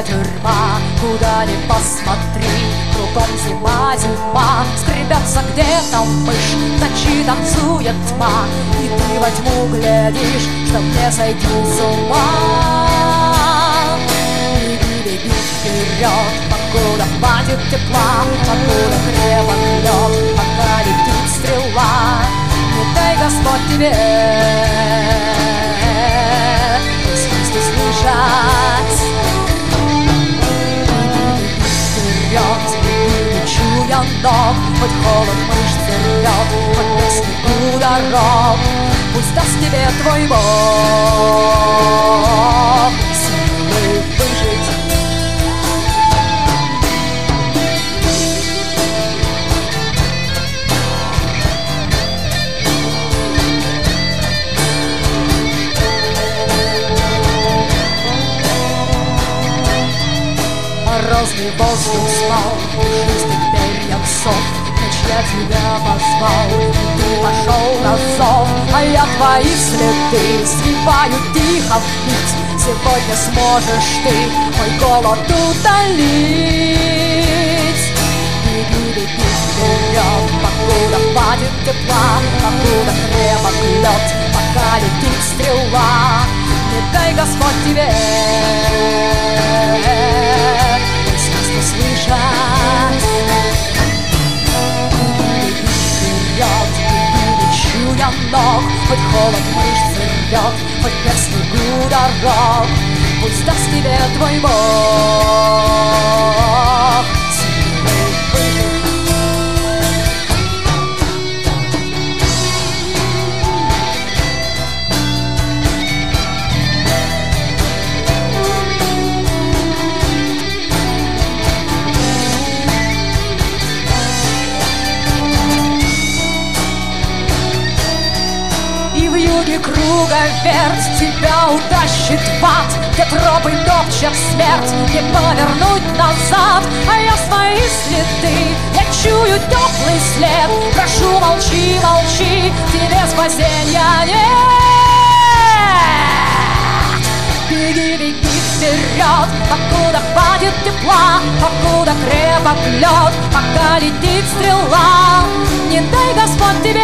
это тюрьма, куда ни посмотри, кругом зима, зима. Скребется где-то мышь, в ночи танцует тьма, и ты во тьму глядишь, чтоб не сойти с ума. Беги, беги вперед, покуда хватит тепла, покуда крепок лед, пока летит стрела. Не дай Господь тебе свист услышать. Вперед, не чуя ног, хоть холод мышц рвет, хоть по снегу дорог. Пусть даст тебе твой Бог силы выжить. Морозный воздух спал, пушистых перьев сов. Ночь я тебя позвал, и ты пошел на зов. А я твои следы свиваю тихо в нить. Сегодня сможешь ты мой голод утолить. Беги, беги вперед, покуда хватит тепла, покуда крепок лед, пока летит стрела. Не дай Господь тебе слышать. Беги вперед, беги, не чуя ног, хоть холод мышц рвет, хоть по снегу дорог. Пусть даст тебе твой Бог силы выжить. И круговерть тебя утащит в ад, где тропы топчет смерть, не повернуть назад. А я свои следы, я чую теплый след. Прошу, молчи, молчи, тебе спасения нет. Беги, беги вперед, покуда хватит тепла, покуда крепок лед, пока летит стрела. Не дай Господь тебе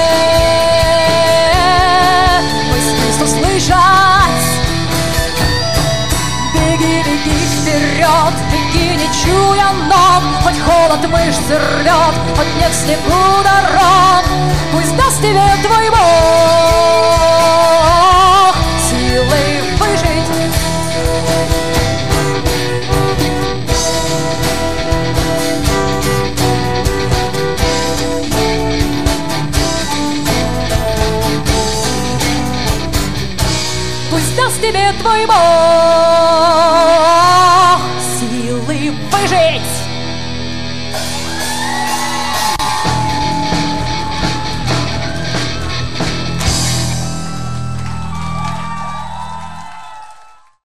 услышать. Беги, беги вперед, беги, не чуя ног, хоть холод мышц рвет, хоть нет снегу дорог. Пусть даст тебе твой Бог